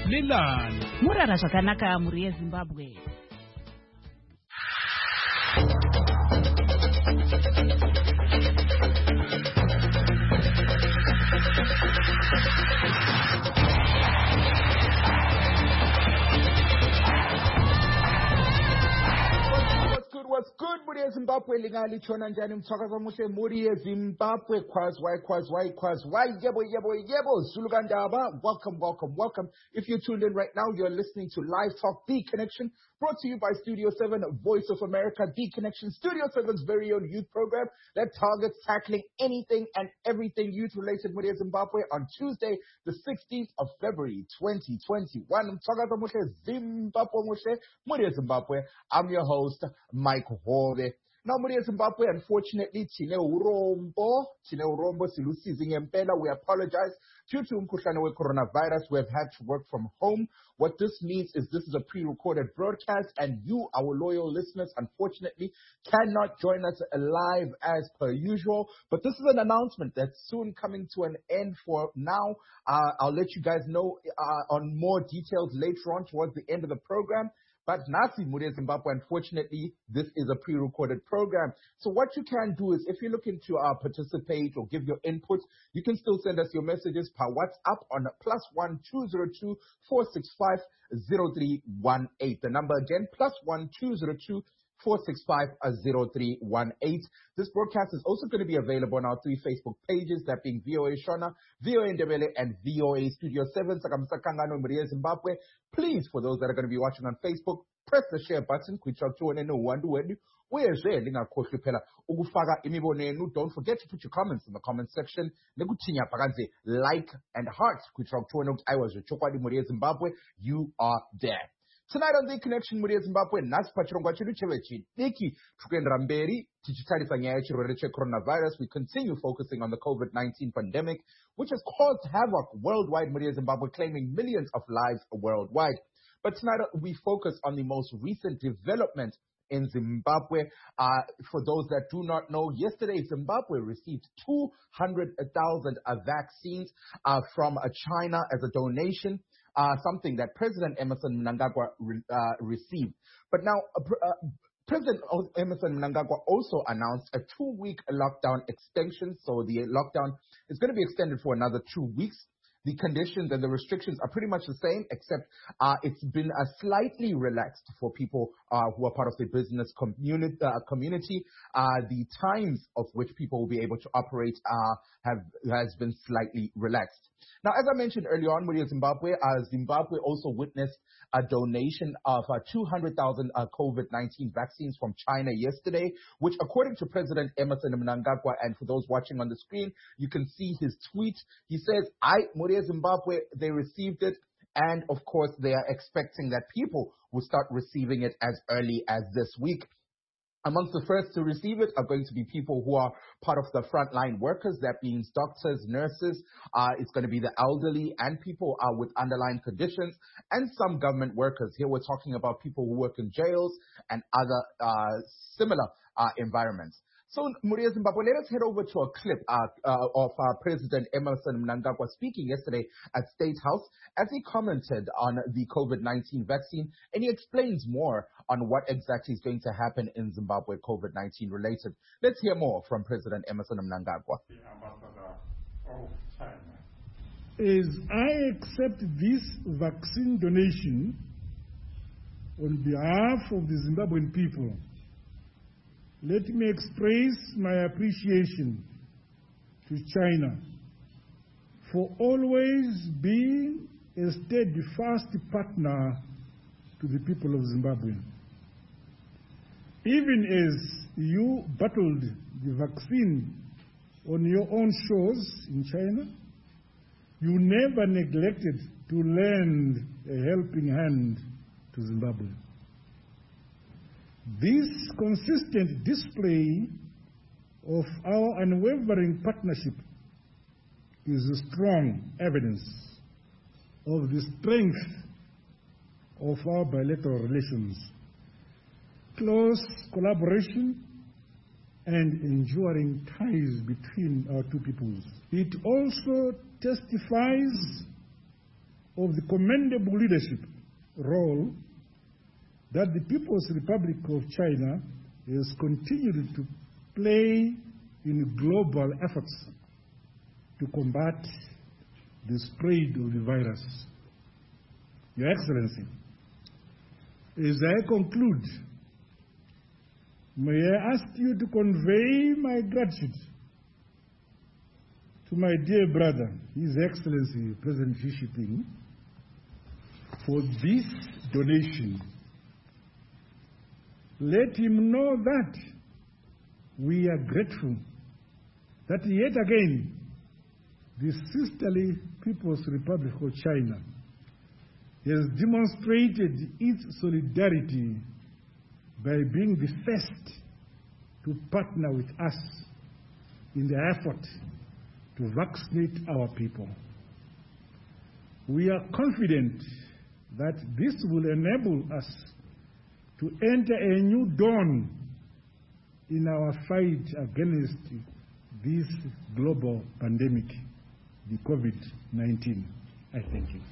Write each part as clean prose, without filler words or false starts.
Lilani. Murara zvakanaka muri yeZimbabwe. What's good, muri yeZimbabwe? Lingali chona njani mtshakaza muhle muri yeZimbabwe. Kwazwai, yebo, Zulugandaba. Welcome. If you're tuned in right now, you're listening to Live Talk B Connection, brought to you by Studio 7, Voice of America. B Connection, Studio 7's very own youth program that targets tackling anything and everything youth-related muri yeZimbabwe on Tuesday, the 16th of February, 2021. Mtshakaza muhle, Zimbabwe muhle, muri yeZimbabwe. I'm your host, Mike Hove. Now, muri yeZimbabwe, unfortunately, tine urombo silusizi ngempela. We apologize. Due to umkhuhlane we-coronavirus, we have had to work from home. What this means is this is a pre-recorded broadcast, and you, our loyal listeners, unfortunately, cannot join us live as per usual. But this is an announcement that's soon coming to an end for now. I'll let you guys know on more details later on towards the end of the program. But Nasi muri yeZimbabwe, unfortunately, this is a pre-recorded program. So what you can do is, if you're looking to participate or give your input, you can still send us your messages per WhatsApp on +1 202 465 0318. The number again, +1 202 465 0318. This broadcast is also going to be available on our 3 Facebook pages, that being VOA Shona, VOA Ndebele, and VOA Studio 7. Sakamsakangano muri yeZimbabwe. Please, for those that are going to be watching on Facebook, press the share button. Don't forget to put your comments in the comment section. Like and heart. I was Zimbabwe. You are there. Tonight on The Connection muri yeZimbabwe, nasi pachirongwa chedu chevechidiki tukuendera mberi tichitarisa nyaya yechirwere coronavirus. We continue focusing on the COVID-19 pandemic, which has caused havoc worldwide muri yeZimbabwe, claiming millions of lives worldwide. But tonight we focus on the most recent development in Zimbabwe. For those that do not know, yesterday Zimbabwe received 200,000 vaccines from China as a donation. Something that President Emmerson Mnangagwa received. But now, President Emmerson Mnangagwa also announced a 2-week lockdown extension. So the lockdown is going to be extended for another 2 weeks. The conditions and the restrictions are pretty much the same, except it's been slightly relaxed for people who are part of the business community. The times of which people will be able to operate has been slightly relaxed. Now, as I mentioned earlier on, muri yeZimbabwe, Zimbabwe also witnessed a donation of 200,000 COVID-19 vaccines from China yesterday, which, according to President Emmerson Mnangagwa, and for those watching on the screen, you can see his tweet. He says, muri yeZimbabwe, they received it, and of course, they are expecting that people will start receiving it as early as this week. Amongst the first to receive it are going to be people who are part of the frontline workers. That means doctors, nurses. It's going to be the elderly and people with underlying conditions, and some government workers. Here we're talking about people who work in jails and other similar environments. So, muri yeZimbabwe, let us head over to a clip of President Emmerson Mnangagwa speaking yesterday at State House as he commented on the COVID-19 vaccine, and he explains more on what exactly is going to happen in Zimbabwe COVID-19 related. Let's hear more from President Emmerson Mnangagwa. The Ambassador of China. As I accept this vaccine donation on behalf of the Zimbabwean people, let me express my appreciation to China for always being a steadfast partner to the people of Zimbabwe. Even as you battled the vaccine on your own shores in China, you never neglected to lend a helping hand to Zimbabwe. This consistent display of our unwavering partnership is a strong evidence of the strength of our bilateral relations, close collaboration, and enduring ties between our two peoples. It also testifies of the commendable leadership role that the People's Republic of China has continued to play in global efforts to combat the spread of the virus. Your Excellency, as I conclude, may I ask you to convey my gratitude to my dear brother, His Excellency President Xi Jinping, for this donation. Let him know that we are grateful that yet again the sisterly People's Republic of China has demonstrated its solidarity by being the first to partner with us in the effort to vaccinate our people. We are confident that this will enable us to enter a new dawn in our fight against this global pandemic, the COVID-19. I thank you.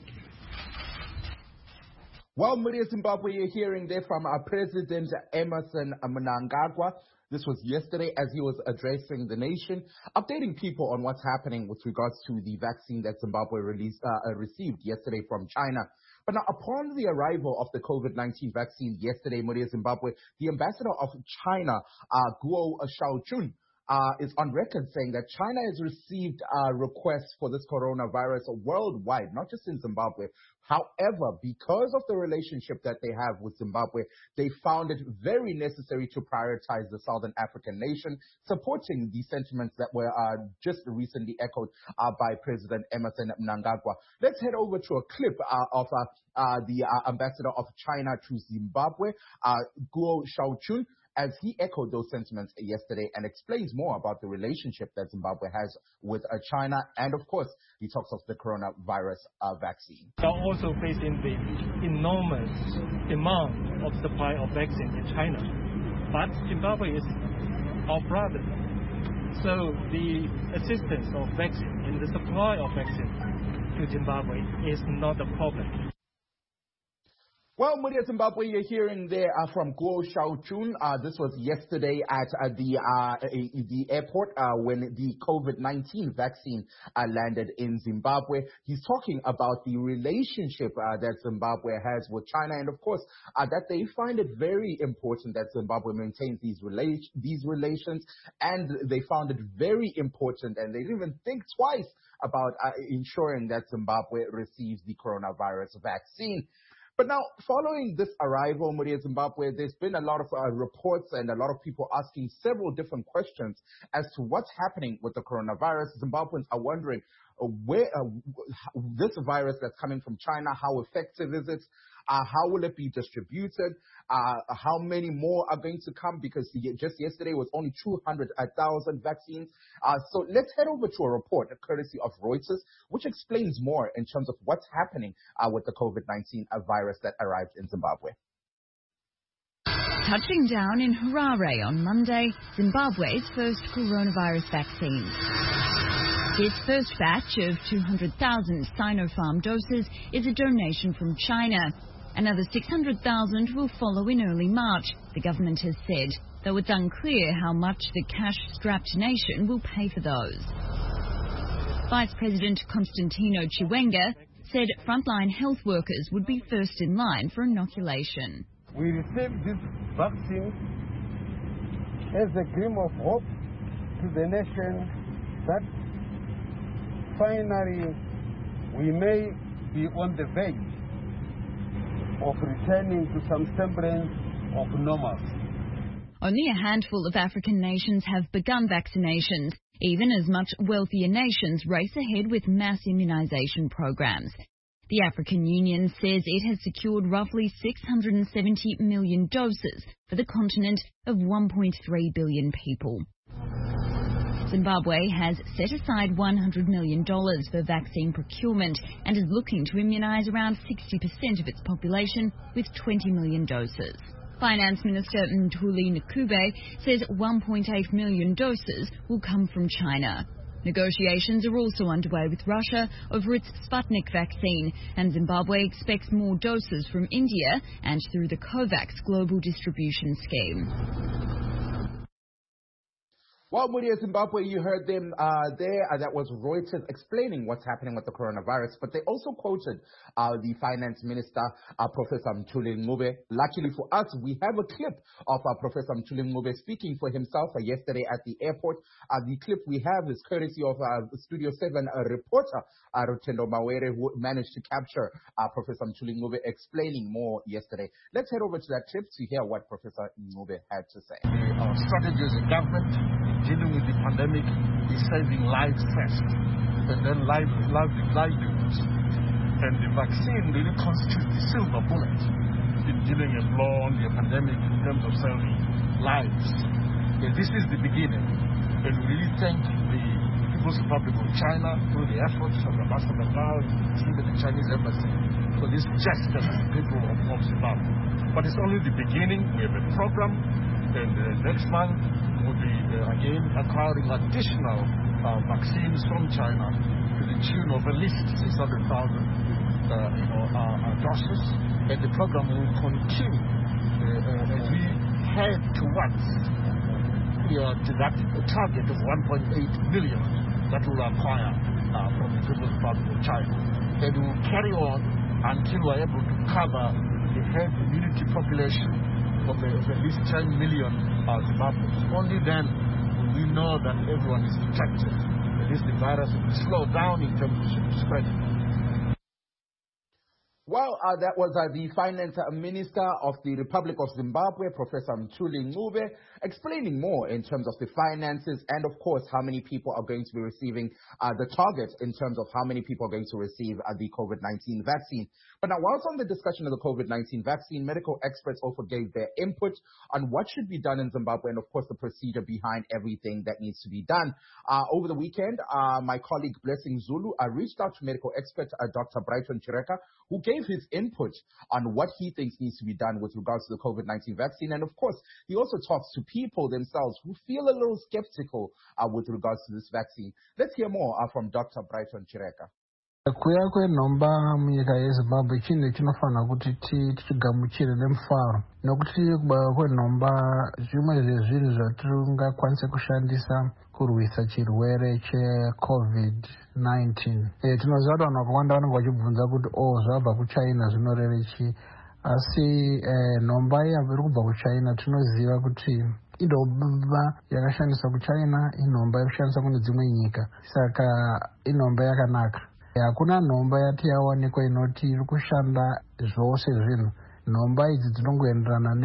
Well, Muria Zimbabwe, you're hearing there from our President Emmerson Mnangagwa. This was yesterday as he was addressing the nation, updating people on what's happening with regards to the vaccine that Zimbabwe received yesterday from China. But now, upon the arrival of the COVID-19 vaccine yesterday, Muria Zimbabwe, the ambassador of China, Guo Shaochun, is on record saying that China has received requests for this coronavirus worldwide, not just in Zimbabwe. However, because of the relationship that they have with Zimbabwe, they found it very necessary to prioritize the Southern African nation, supporting the sentiments that were just recently echoed by President Emmerson Mnangagwa. Let's head over to a clip of the ambassador of China to Zimbabwe, Guo Shaochun, as he echoed those sentiments yesterday and explains more about the relationship that Zimbabwe has with China, and of course, he talks of the coronavirus vaccine. We are also facing the enormous demand of supply of vaccine in China, but Zimbabwe is our brother. So the assistance of vaccine and the supply of vaccine to Zimbabwe is not a problem. Well, Muria Zimbabwe, you're hearing there from Guo Shaochun. This was yesterday at the airport when the COVID-19 vaccine landed in Zimbabwe. He's talking about the relationship that Zimbabwe has with China, and of course, that they find it very important that Zimbabwe maintains these relations, and they found it very important, and they didn't even think twice about ensuring that Zimbabwe receives the coronavirus vaccine. But now, following this arrival, Muria Zimbabwe, there's been a lot of reports and a lot of people asking several different questions as to what's happening with the coronavirus. Zimbabweans are wondering where this virus that's coming from China, how effective is it? How will it be distributed? How many more are going to come? Because just yesterday was only 200,000 vaccines. So let's head over to a report, courtesy of Reuters, which explains more in terms of what's happening with the COVID-19 virus that arrived in Zimbabwe. Touching down in Harare on Monday, Zimbabwe's first coronavirus vaccine. This first batch of 200,000 Sinopharm doses is a donation from China. Another 600,000 will follow in early March, the government has said, though it's unclear how much the cash-strapped nation will pay for those. Vice President Constantino Chiwenga said frontline health workers would be first in line for inoculation. We received this vaccine as a gleam of hope to the nation that finally we may be on the verge of returning to some semblance of normalcy. Only a handful of African nations have begun vaccinations, even as much wealthier nations race ahead with mass immunization programs. The African Union says it has secured roughly 670 million doses for the continent of 1.3 billion people. Zimbabwe has set aside $100 million for vaccine procurement and is looking to immunize around 60% of its population with 20 million doses. Finance Minister Mthuli Ncube says 1.8 million doses will come from China. Negotiations are also underway with Russia over its Sputnik vaccine, and Zimbabwe expects more doses from India and through the COVAX global distribution scheme. Well, Muria Zimbabwe, you heard them there. That was Reuters explaining what's happening with the coronavirus. But they also quoted the finance minister, Professor Mthuli Ncube. Luckily for us, we have a clip of Professor Mthuli Ncube speaking for himself yesterday at the airport. The clip we have is courtesy of Studio 7 reporter, Rutendo Mawere, who managed to capture Professor Mthuli Ncube explaining more yesterday. Let's head over to that clip to hear what Professor Ncube had to say. Our strategy as a government dealing with the pandemic is saving lives first, and then livelihoods. And the vaccine really constitutes the silver bullet in dealing along the pandemic in terms of saving lives. And this is the beginning, and we really thank the People's Republic of China through the efforts of Ambassador Gao and the team at the Chinese Embassy for this gesture to the people of Zimbabwe. But it's only the beginning. We have a program, and next month will be again acquiring additional vaccines from China to the tune of at least 600,000 doses, and the program will continue as we head towards that target of 1.8 million that will acquire from the People's Republic of China, and we will carry on until we are able to cover the herd immunity population of at least 10 million Zimbabweans. Only then will we know that everyone is protected, at least the virus will slow down in terms of spreading. Well, that was the finance minister of the Republic of Zimbabwe, Professor Mthuli Ncube, explaining more in terms of the finances and, of course, how many people are going to be receiving the target in terms of how many people are going to receive the COVID-19 vaccine. But now, whilst on the discussion of the COVID-19 vaccine, medical experts also gave their input on what should be done in Zimbabwe and, of course, the procedure behind everything that needs to be done. Over the weekend, my colleague Blessing Zulu reached out to medical expert Dr. Brighton Chireka, who gave his input on what he thinks needs to be done with regards to the COVID-19 vaccine. And of course, he also talks to people themselves who feel a little skeptical with regards to this vaccine. Let's hear more from Dr. Brighton Chireka. Kuya kwenomba munyika yeZimbabwe chine chinofanira kuti tichigamuchire nemufaro nokuti kubaya kwenomba zvimwe zvezvinhu zvatingakwanise kushandisa kurwisa chirwere cheCovid-19. Tinoziva kuti vanhu vakawanda vanenge vachibvunza kuti zvabva kuChina zvinorevei, asi nhomba iri kubva kuChina tinoziva kuti inhomba yakashandiswa kuChina, inhomba yekushandiswa kune dzimwe nyika, saka inhomba yakanaka. Hakuna nhomba yati yawanikwa inoti iri kushanda zvose zvinhu. Nhomba idzi dzinongoenderana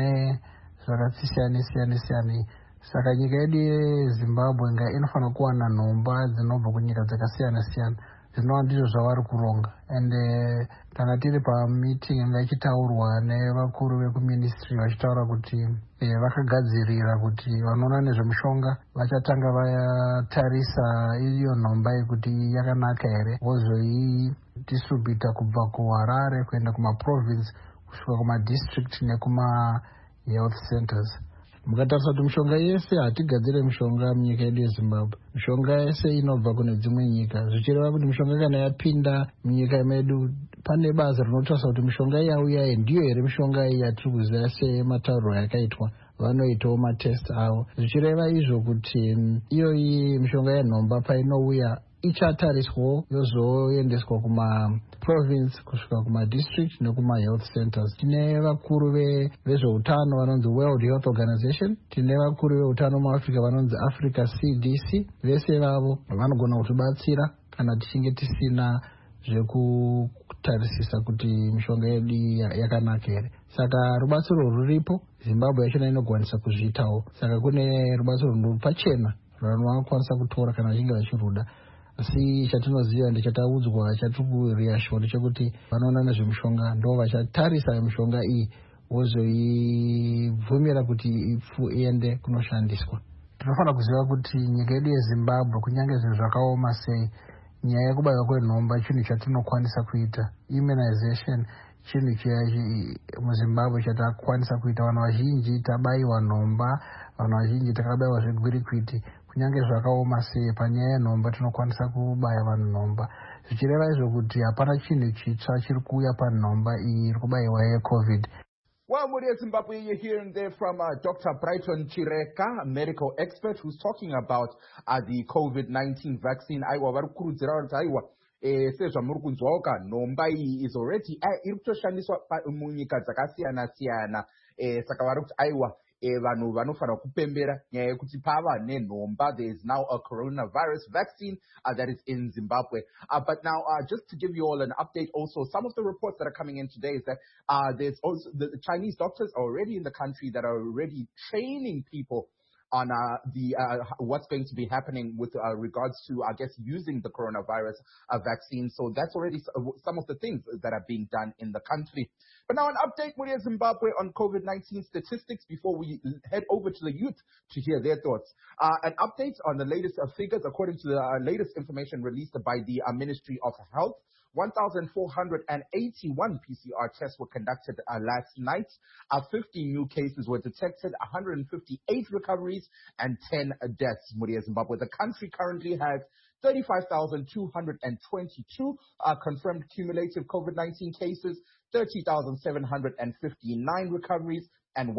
nezvakasiyana. Saka nyika yedu yeZimbabwe inofanira kuwana nhomba dzinobva kunyika dzakasiyana-siyana. Zvinova ndizvo zvavari kuronga. And kana tiri pameeting yanga ichitaurwa nevakuru vekuministry vachitaura kuti vakagadzirira kuti vanoona nezvemushonga vachatanga vatarisa iyo nhomba yekuti yakanaka here, vozoidistribhuta kubva kuHarare kuenda kumaprovince kusvika kumadistrict nekumahealth centers. Mukatarisa kuti mishonga yese hatigadzire mishonga munyika yedu yeZimbabwe. Mishonga yese inobva kune dzimwe nyika, zvichireva kuti mishonga kana yapinda munyika medu pane basa rinotarisa kuti mishonga yauya ndiyo here mishonga yatiri kuziva sematauriro yakaitwa. Vanoitawo matest avo, zvichireva izvo kuti iyoyi mishonga yenhomba painouya ichatariswawo yozoendeswa kumaprovince kusvika kumadistrict nekumahealth centers. Tine vakuru vezveutano vanonzi World Health Organization, tine vakuru veutano muAfrica vanonzi Africa CDC. Vese vavo vanogona kutibatsira kana tichinge tisina zvekutarisisa kuti mishonga yedu yakanaka here. Saka rubatsiro ruripo, Zimbabwe yachona inogwanisa kuzviitawo. Saka kune rubatsiro ruri pachena rwanokwanisa kutora kana vachinge vachiruda. Asi chatinoziva ndechataudzwa chatiri kuriashwa ndechekuti vanoona nezvemishonga ndo vachatarisa mishonga iyi vozoibvumira kuti iende kunoshandiswa. Tinofanira kuziva kuti nyika yedu yeZimbabwe kunyange zvinhu zvakaoma sei, nyaya yekubayirwa kwenhomba chinhu chatinokwanisa kuita. Immunization chinhu muZimbabwe chatakwanisa kuita. Vanhu vazhinji tabayiwa nhomba, vanhu vazhinji takabayiwa zvegwirikwiti. kunyange zvakaoma sei panyaya yenhomba tinokwanisa kubaya vanhu nhomba, zvichireva izvo kuti hapana chinhu chitsva chiri kuuya panhomba iyi iri kubayiwa yecovid. Well, Muria Zimbabwe, you're hearing there from Dr. Brighton Chireka, a medical expert who's talking about the COVID-19 vaccine. Aiwa varikurudzira kuti aiwa sezvamuri kunzwa nhomba iyi is already iri kutoshandiswa munyika dzakasiyana-siyana, saka vari kuti aiwa vanhu vanofanira kupembera nyaya yekuti pava nenhomba. There is now a coronavirus vaccine that is in Zimbabwe. But now, just to give you all an update also, some of the reports that are coming in today is that there's also the Chinese doctors are already in the country that are already training people on what's going to be happening with regards to, I guess, using the coronavirus vaccine. So that's already some of the things that are being done in the country. But now an update, Muria Zimbabwe, on COVID-19 statistics before we head over to the youth to hear their thoughts. An update on the latest figures according to the latest information released by the Ministry of Health. 1,481 PCR tests were conducted last night. 50 new cases were detected, 158 recoveries, and 10 deaths. Muria Zimbabwe. The country currently has 35,222 confirmed cumulative COVID-19 cases, 30,759 recoveries, and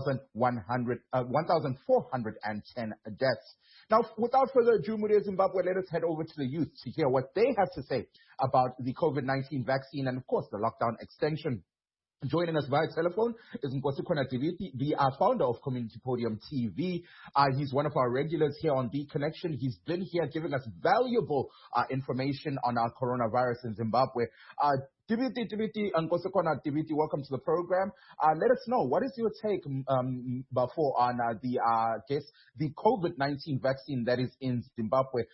1,410 deaths. Now, without further ado, Muria Zimbabwe, let us head over to the youth to hear what they have to say about the COVID-19 vaccine and, of course, the lockdown extension. Joining us via telephone is Nkosikhona Diviti, the founder of Community Podium TV. He's one of our regulars here on The Connection. He's been here giving us valuable information on our coronavirus in Zimbabwe. Diviti, Nkosikhona Diviti, welcome to the program. Let us know, what is your take before on the COVID-19 vaccine that is in Zimbabwe?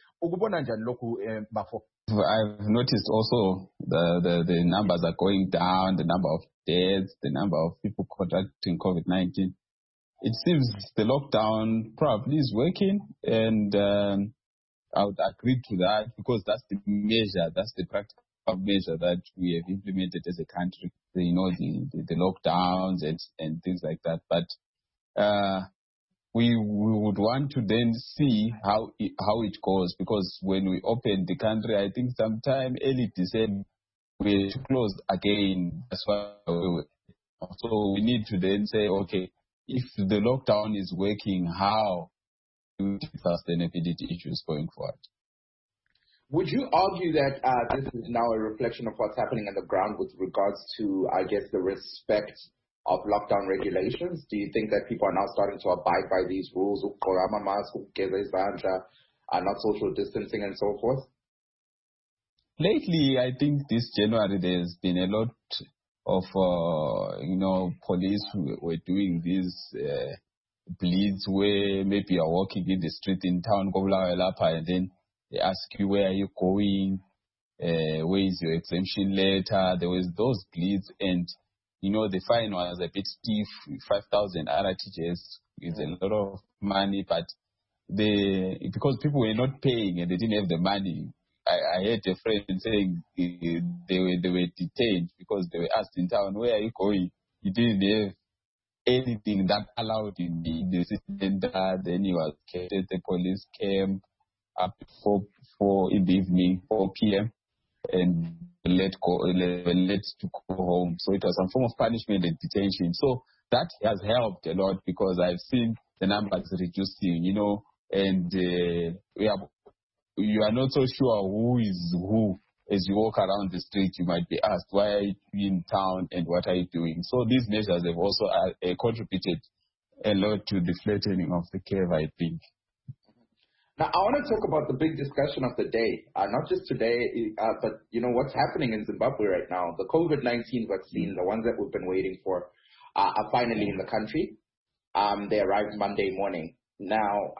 I've noticed also the numbers are going down, the number of deaths, the number of people contracting COVID-19. It seems the lockdown probably is working, and I would agree to that because that's the measure, that's the practical measure that we have implemented as a country. You know, the lockdowns and things like that. But we would want to then see how it goes, because when we opened the country, I think sometime early December, we closed again. That's why so we need to then say, okay, if the lockdown is working, how do we sustainability issues going forward? Would you argue that this is now a reflection of what's happening on the ground with regards to, I guess, the respect of lockdown regulations? Do you think that people are now starting to abide by these rules, not social distancing and so forth? Lately, I think this January, there's been a lot of, police who were doing these bleeds where maybe you're walking in the street in town, and then they ask you, where are you going? Where is your exemption letter? There was those bleeds, and the fine was a bit stiff. 5,000 RTGs is a lot of money, but because people were not paying and they didn't have the money, I heard a friend saying they were detained because they were asked in town, where are you going? He didn't have anything that allowed him in the center. Then he was kept at the police camp up to 4 in the evening, 4 p.m. and let to go home. So it was some form of punishment and detention. So that has helped a lot because I've seen the numbers reducing, and you are not so sure who is who. As you walk around the street, you might be asked, why are you in town and what are you doing? So these measures have also contributed a lot to the flattening of the curve, I think. Now, I want to talk about the big discussion of the day, not just today, but, what's happening in Zimbabwe right now. The COVID-19 vaccine, the ones that we've been waiting for, are finally in the country. They arrived Monday morning. Now,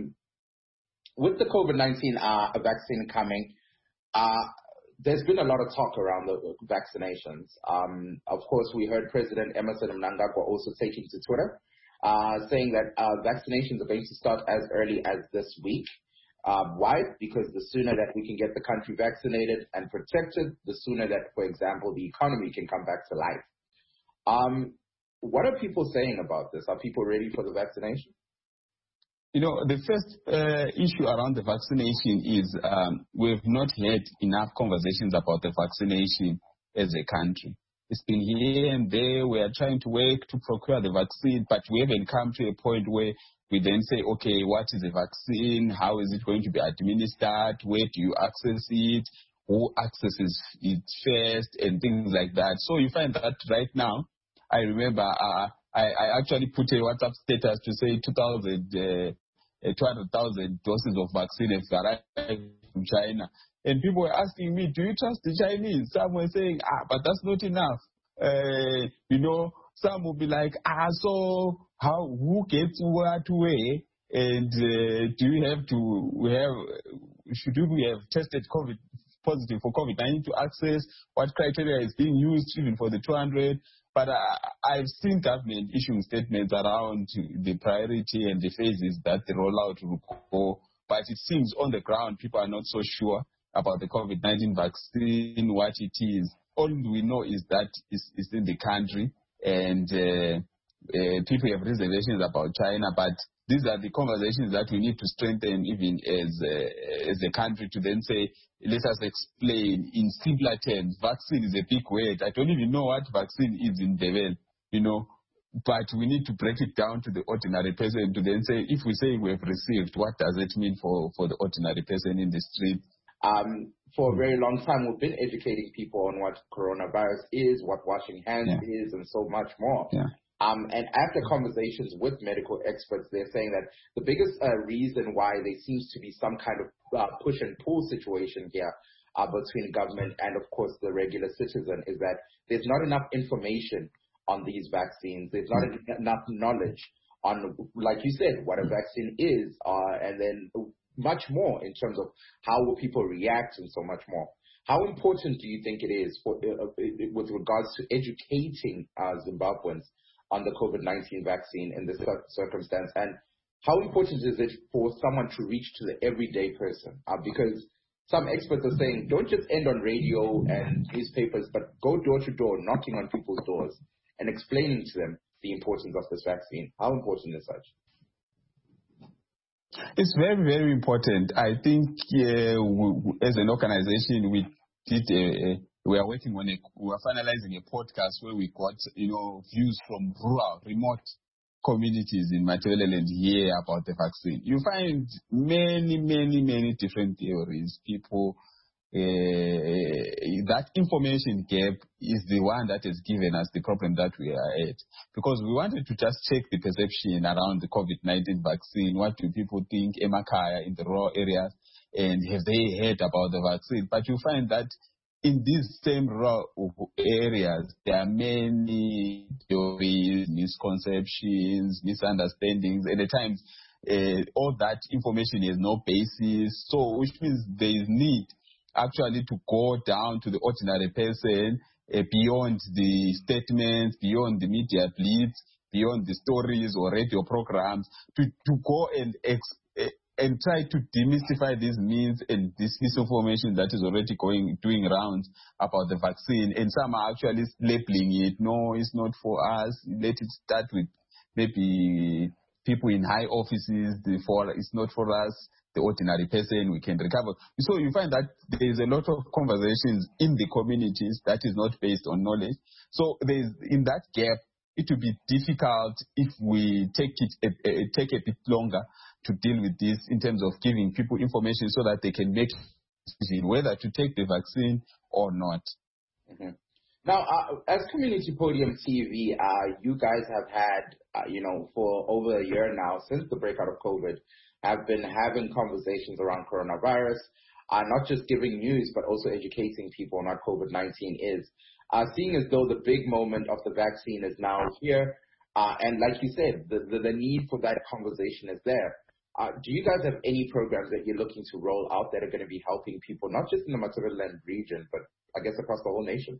with the COVID-19 vaccine coming, there's been a lot of talk around the vaccinations. Of course, we heard President Emmerson Mnangagwa also taking to Twitter, saying that vaccinations are going to start as early as this week. Why? Because the sooner that we can get the country vaccinated and protected, the sooner that, for example, the economy can come back to life. What are people saying about this? Are people ready for the vaccination? The first issue around the vaccination is we've not had enough conversations about the vaccination as a country. It's been here and there. We are trying to work to procure the vaccine, but we haven't come to a point where we then say, okay, what is the vaccine? How is it going to be administered? Where do you access it? Who accesses it first? And things like that. So you find that right now, I remember I actually put a WhatsApp status to say 200,000 doses of vaccine have arrived from China. And people were asking me, do you trust the Chinese? Some were saying, but that's not enough. Some will be like, so who gets what where? And should we have tested positive for COVID-19 to access? What criteria is being used even for the 200? But I've seen government issuing statements around the priority and the phases that the rollout will go. But it seems on the ground, people are not so sure about the COVID-19 vaccine, what it is. All we know is that it's in the country, and people have reservations about China, but these are the conversations that we need to strengthen even as a country to then say, let us explain in simpler terms. Vaccine is a big word. I don't even know what vaccine is in Devel, but we need to break it down to the ordinary person to then say, if we say we have received, what does it mean for the ordinary person in the street? For a very long time, we've been educating people on what coronavirus is, what washing hands is, and so much more. Yeah. And after conversations with medical experts, they're saying that the biggest reason why there seems to be some kind of push and pull situation here between government and, of course, the regular citizen is that there's not enough information on these vaccines. There's not enough knowledge on, like you said, what a vaccine is, and then much more in terms of how will people react and so much more. How important do you think it is with regards to educating Zimbabweans on the COVID-19 vaccine in this circumstance? And how important is it for someone to reach to the everyday person? Because some experts are saying, don't just end on radio and newspapers, but go door to door, knocking on people's doors and explaining to them the importance of this vaccine. How important is such? It's very, very important. I think as an organization, we are working on we are finalizing a podcast where we got, views from rural, remote communities in Matabeleland here about the vaccine. You find many, many, many different theories. People, that information gap is the one that has given us the problem that we are at. Because we wanted to just check the perception around the COVID-19 vaccine. What do people think, Emakaya, in the rural areas, and have they heard about the vaccine? But you find that in these same rural areas, there are many theories, misconceptions, misunderstandings, and at times all that information has no basis. So, which means there is need actually to go down to the ordinary person, beyond the statements, beyond the media blitz, beyond the stories or radio programs, to go and try to demystify these myths and this misinformation that is already doing rounds about the vaccine. And some are actually labeling it, no, it's not for us. Let it start with maybe people in high offices. It's not for us, the ordinary person, we can recover. So you find that there is a lot of conversations in the communities that is not based on knowledge. So in that gap, it will be difficult if we take a bit longer to deal with this in terms of giving people information so that they can make decision whether to take the vaccine or not. Mm-hmm. Now, as Community Podium TV, you guys have had, for over a year now, since the breakout of COVID, have been having conversations around coronavirus, not just giving news, but also educating people on what COVID-19 is. Seeing as though the big moment of the vaccine is now here, and like you said, the need for that conversation is there. Do you guys have any programs that you're looking to roll out that are going to be helping people, not just in the Matabeleland region, but I guess across the whole nation?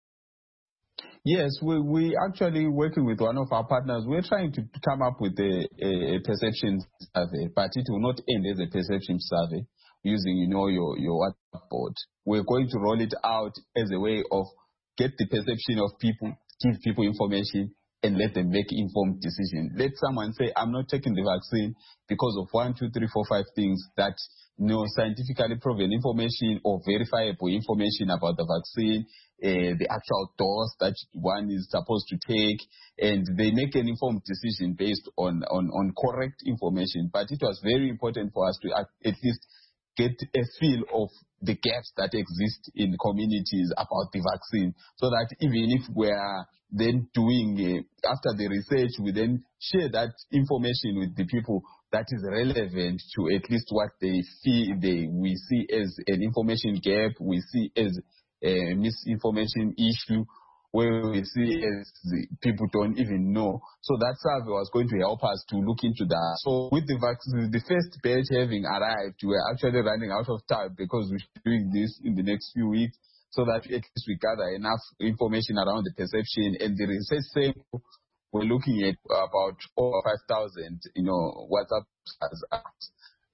Yes, we actually working with one of our partners. We're trying to come up with a perception survey, but it will not end as a perception survey using, your WhatsApp board. We're going to roll it out as a way of get the perception of people, give people information, and let them make informed decisions. Let someone say, I'm not taking the vaccine because of 1, 2, 3, 4, 5 things that scientifically proven information or verifiable information about the vaccine, the actual dose that one is supposed to take, and they make an informed decision based on correct information. But it was very important for us to at least get a feel of the gaps that exist in communities about the vaccine, so that even if we are then doing, after the research, we then share that information with the people that is relevant to at least what they see, we see as an information gap, we see as a misinformation issue, where we see as people don't even know. So that survey was going to help us to look into that. So with the vaccine, the first batch having arrived, we're actually running out of time because we're doing this in the next few weeks, so that at least we gather enough information around the perception. And the research sample, we're looking at about over 5,000, WhatsApp has asked,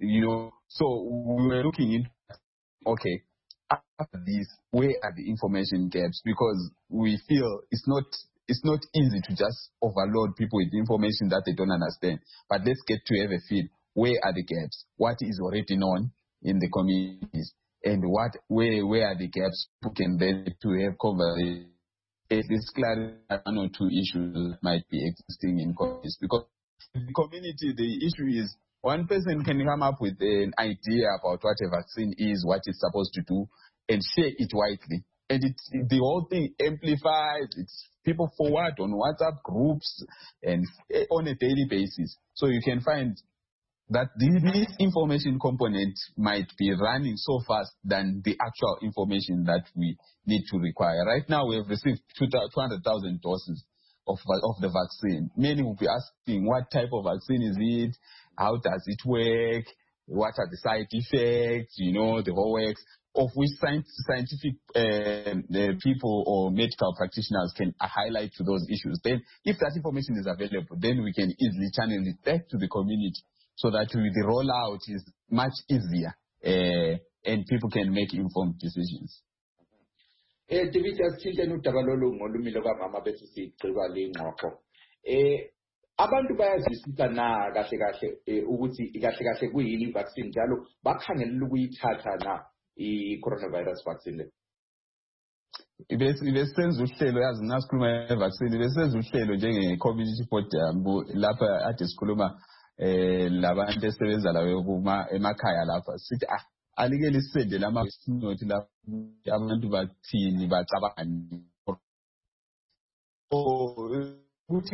so we were looking into, okay, after this, where are the information gaps? Because we feel it's not easy to just overload people with information that they don't understand. But let's get to have a feel. Where are the gaps? What is already known in the communities? And where are the gaps who can then to have conversation? At least clarify 1 or 2 issues that might be existing in communities. Because in the community, the issue is one person can come up with an idea about what a vaccine is, what it's supposed to do, and share it widely. And the whole thing amplifies, it's people forward on WhatsApp groups and on a daily basis. So you can find that this information component might be running so fast than the actual information that we need to require. Right now, we have received 200,000 doses of the vaccine. Many will be asking, what type of vaccine is it? How does it work? What are the side effects? The whole works, of which scientific people or medical practitioners can highlight to those issues. Then, if that information is available, then we can easily channel it back to the community, so that the rollout is much easier and people can make informed decisions. David, asithintene udaba lolu ngolumile kwamama bethu sigqiba lengxoxo. Abantu bayazwisisa na kahle kahle ukuthi kahle kahle kuyini vaccine njalo bakhangelela ukuyithatha na i-coronavirus vaccine le. Besenza uhlelo, yazi nasikhuluma ngevaccine, besenza uhlelo njenge-community podium lapha ade sikhuluma labantu esebenza lawo emakhaya lapha, sithi alike lisendele ama-note lapha abantu bathini bacabangani. Ukuthi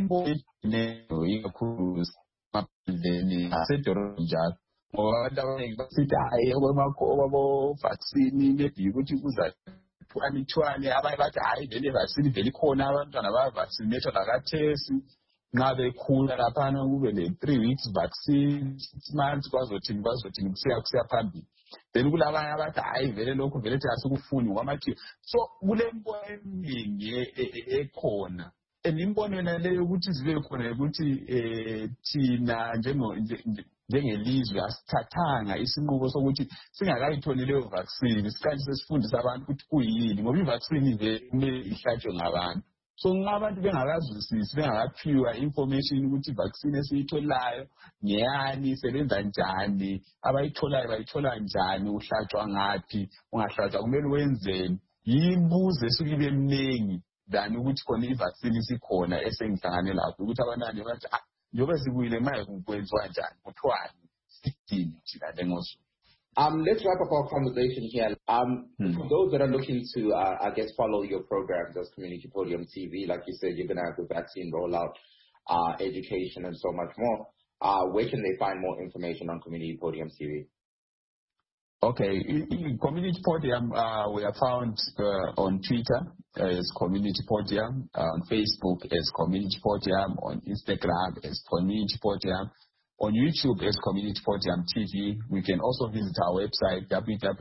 ikakhulu emaphandleni asedorobheni njalo, ngoba abantu abaningi basithi hayi okwabo-vaccine maybe ukuthi kuzathwani, abanye bathi hayi vele vaccine vele ikhona, abantwana baya-vaccinate nakathesi nxa bekhula laphana kube le-3 weeks vaccine, 6 months bazothini kusiya phambili. Then kulabanye abathi hayi vele lokhu vele thi asikufuni ngokwamathiwa. So kulembono eminingi ekhona, and imbono yona leyo ukuthi zibe khona ukuthi thina njengelizwe asithathanga isinqubo sokuthi singakayitholi leyo vaccine siqale sesifundisa abantu ukuthi kuyini, ngoba i-vaccine kumele ihlatshwe ngabantu. So nxa abantu bengakazwisisi, bengakaphiwa information ukuthi i-vaccine esiyitholayo ngeyani, isebenza njani, abayitholayo bayithola njani, uhlatshwa ngaphi, ungahlatshwa kumele wenzeni, yimbuzo esuke ibe mningi than ukuthi khona i-vaccine isikhona esengihlangane lapho, ukuthi abanani bathi njengoba sikuyile maye kwenziwa njani, kuthiwani, sidini thina lengozulu. Let's wrap up our conversation here. For those that are looking to, I guess, follow your programs as Community Podium TV, like you said, you're going to have the vaccine rollout, education, and so much more. Where can they find more information on Community Podium TV? Okay, Community Podium, we are found on Twitter as Community Podium, on Facebook as Community Podium, on Instagram as Community Podium, on YouTube as Community Podium TV. We can also visit our website,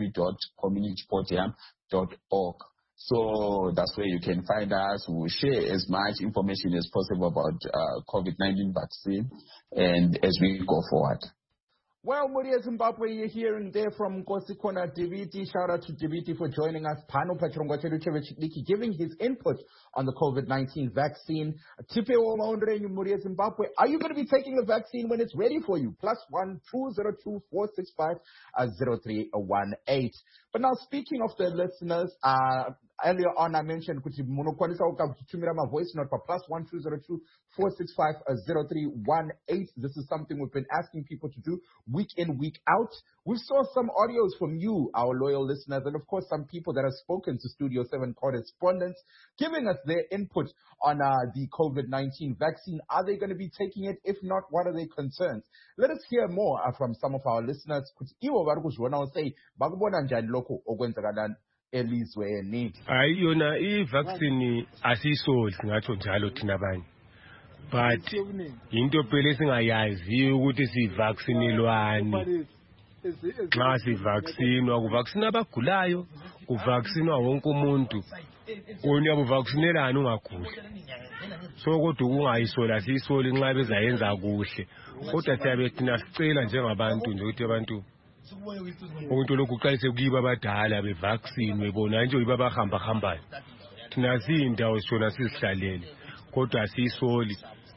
www.communitypodium.org. So that's where you can find us. We'll share as much information as possible about COVID-19 vaccine and as we go forward. Well, Muria Zimbabwe, you're hearing there from Nkosikona Diviti. Shout out to Diviti for joining us. Pano Pachirongwacheluchevich giving his input on the COVID-19 vaccine. Tipe Omaundre Muria Zimbabwe, are you going to be taking the vaccine when it's ready for you? +1 202 465 0318. But now, speaking of the listeners, earlier on I mentioned kuti munokwanisa kutumira my voice note for +1 202 465 0318. This is something we've been asking people to do week in, week out. We saw some audios from you, our loyal listeners, and of course some people that have spoken to Studio 7 correspondents, giving us their input on the COVID-19 vaccine. Are they going to be taking it? If not, what are their concerns? Let us hear more from some of our listeners. Iwo varikuzviona say bakubona njani lokho okwenzakala elizweni. Hayi yona i-vaccine asiyisoli singatsho njalo thina abanye, but into phela esingayaziyo ukuthi sivaccinelwani. Nxa sivaccinwa kuvaccina abagulayo, kuvaccinwa wonke umuntu. Wona uyabuvaccinelani ungaguli. So kodwa kungayisola asiyisoli nxa bezayenza kuhle. Kodwa siyabe thina sicela njengabantu nje ukuthi abantu umuntu lokhu uqalise kuyiba abadala bevaccine bebona nje uyiba abahambahambayo. Thina siyindawo sona sizihlalele kodwa asiyisoli.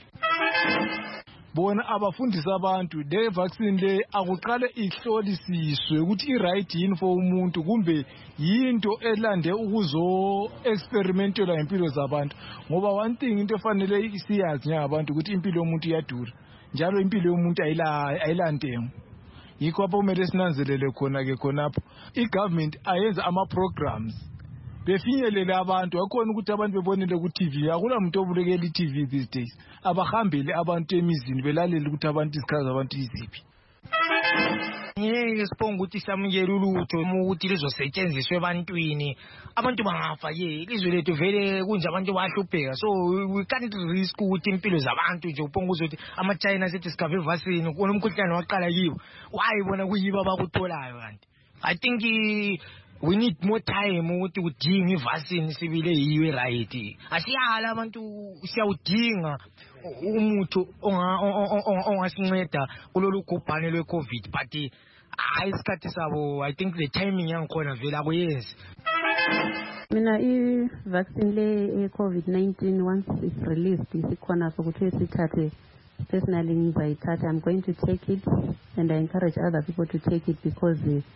Bona abafundisa abantu le vaccine le akuqale ihlolisiswe ukuthi i-right yini for umuntu kumbe yinto elande ukuzo experimentela impilo zabantu, ngoba one thing into efanele siyazi njengabantu ukuthi impilo yomuntu iyadura njalo impilo yomuntu ayilantengo. Yikho apho kumele sinanzelele khona-ke khonapho i-government ayenza ama-programs befinyelele abantu. Akhona ukuthi abantu bebonele ku-TV, akula muntu obulekela i-TV these days. Abahambele abantu emizini belalele ukuthi abantu izikhathi zabantu iziphi. Ngeke sibonge ukuthi samukele ulutho ukuthi lizosetshenziswa ebantwini, abantu bangafa ye. Ilizwe lethu vele kunje abantu bayahlupheka, so we can't risk ukuthi impilo zabantu nje ubonga ukuthi ama-China sethi sikave vaccine kuona umkhuhlane waqala kibo. Why bona kuyiba abakutholayo kanti? I think we need more time ukuthi kudinga i-vaccine sibile yiyo right. Asiyala abantu siyawudinga umuntu ongasinceda kulolu gubhane lwe-COVID, but isikhathi sabo I think the timing yangikhona vele akuyenzi. Mina i-vaccine le COVID-19 once it's released isikhona sokuthi sithathe, personally ngizayithatha. I'm going to take it and I encourage other people to take it because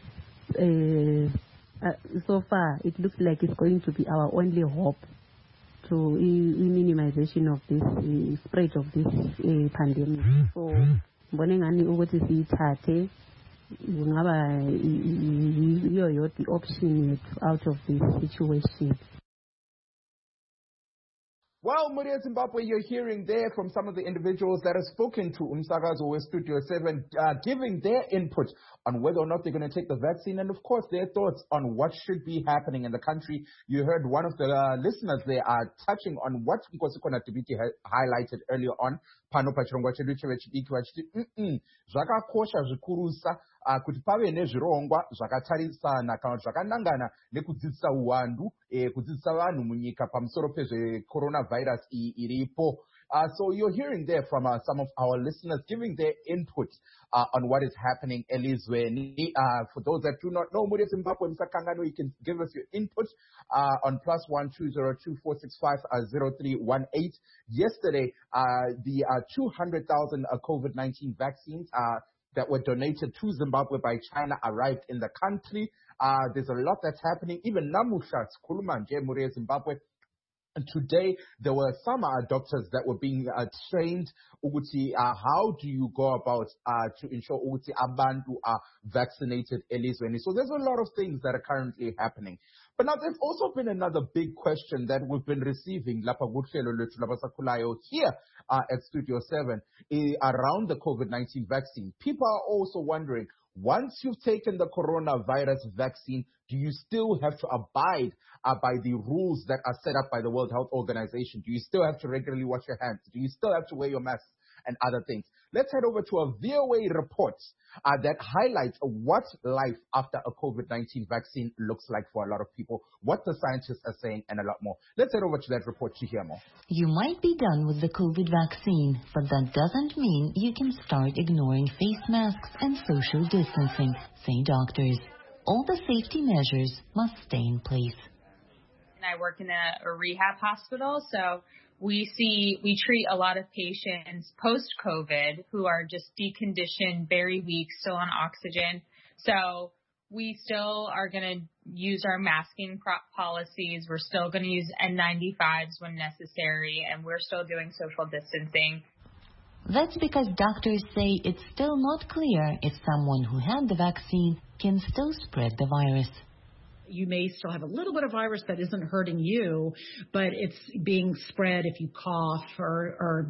so far it looks like it's going to be our only hope to minimization of this spread of this pandemic. So mbone ngani ukuthi siyithathe ngaba iyo the option out of this situation. Well, Muria Zimbabwe, you're hearing there from some of the individuals that have spoken to Umsakazo with Studio 7, giving their input on whether or not they're going to take the vaccine and, of course, their thoughts on what should be happening in the country. You heard one of the listeners there are touching on what Nkosikona Tibiti highlighted earlier on. Pano zvakakosha zvikurusa kuti pave nezvirongwa zvakatarisana kana zvakanangana nekudzidzisa uwandu kudzidzisa vanhu munyika pamusoro pezvecoronavirus iyi iripo. So you're hearing there from some of our listeners giving their input on what is happening elizweni. For those that do not know, Muria Zimbabwe Msakangano, you can give us your input on +1 202 465 0318. Yesterday, the 200,000 COVID-19 vaccines that were donated to Zimbabwe by China arrived in the country. There's a lot that's happening. Even Namushat, Kulumanje, Muria Zimbabwe. And today, there were some doctors that were being trained. Uguti, how do you go about to ensure Uguti Abantu are vaccinated elizweni? So there's a lot of things that are currently happening. But now there's also been another big question that we've been receiving here at Studio 7 around the COVID-19 vaccine. People are also wondering, once you've taken the coronavirus vaccine, do you still have to abide by the rules that are set up by the World Health Organization? Do you still have to regularly wash your hands? Do you still have to wear your mask? and other things. Let's head over to a VOA report that highlights what life after a COVID-19 vaccine looks like for a lot of people, what the scientists are saying, and a lot more. Let's head over to that report to hear more. You might be done with the COVID vaccine, but that doesn't mean you can start ignoring face masks and social distancing, say doctors. All the safety measures must stay in place. I work in a rehab hospital, so we treat a lot of patients post-COVID who are just deconditioned, very weak, still on oxygen. So we still are going to use our masking policies. We're still going to use N95s when necessary, and we're still doing social distancing. That's because doctors say it's still not clear if someone who had the vaccine can still spread the virus. You may still have a little bit of virus that isn't hurting you, but it's being spread if you cough or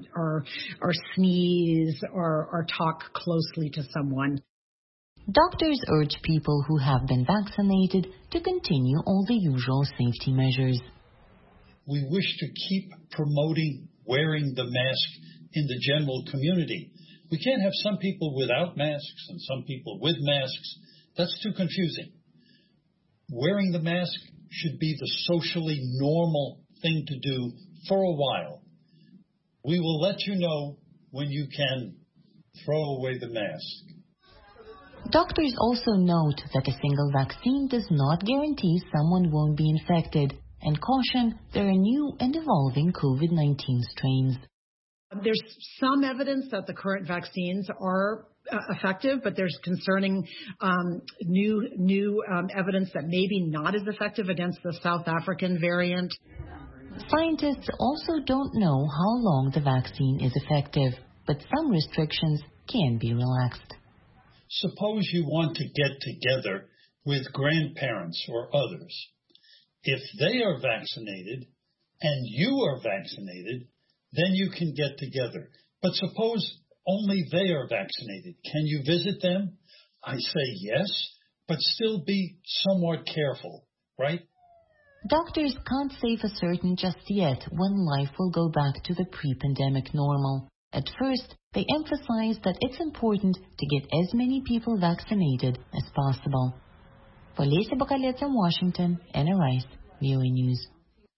sneeze or talk closely to someone. Doctors urge people who have been vaccinated to continue all the usual safety measures. We wish to keep promoting wearing the mask in the general community. We can't have some people without masks and some people with masks. That's too confusing. Wearing the mask should be the socially normal thing to do for a while. We will let you know when you can throw away the mask. Doctors also note that a single vaccine does not guarantee someone won't be infected and caution there are new and evolving COVID-19 strains. There's some evidence that the current vaccines are effective, but there's concerning new evidence that maybe not as effective against the South African variant. Scientists also don't know how long the vaccine is effective, but some restrictions can be relaxed. Suppose you want to get together with grandparents or others. If they are vaccinated and you are vaccinated, then you can get together. But suppose only they are vaccinated. Can you visit them? I say yes, but still be somewhat careful, right? Doctors can't say for certain just yet when life will go back to the pre-pandemic normal. At first, they emphasize that it's important to get as many people vaccinated as possible. For Lisa Bakaletsa in Washington, Anna Rice, VOA News.